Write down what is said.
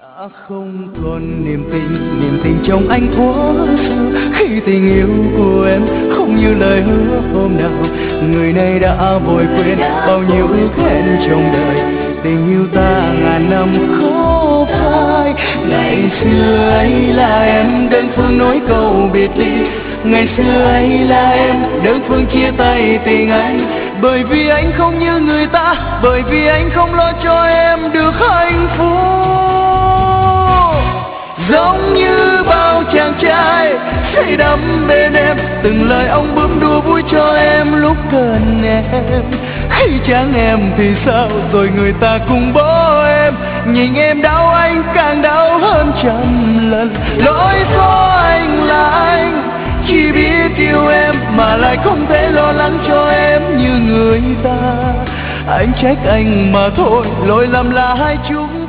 đã không còn niềm tin trong anh thuở xưa, khi tình yêu của em không như lời hứa hôm nào. Người này đã vội quên bao nhiêu ước hẹn trong đời, tình yêu ta ngàn năm khó phai. Ngày xưa ấy là em đơn phương nói câu biệt ly, ngày xưa ấy là em đơn phương chia tay tình anh. Bởi vì anh không như người ta, bởi vì anh không lo cho em được hạnh phúc. Giống như bao chàng trai say đắm bên em, từng lời ông bướm đùa vui cho em lúc cần em. Khi chẳng em thì sao, rồi người ta cùng bỏ em. Nhìn em đau anh càng đau hơn trăm lần. Lỗi do anh là anh chỉ biết yêu em mà lại không thể lo lắng cho em như người ta. Anh trách anh mà thôi, lỗi lầm là hai chúng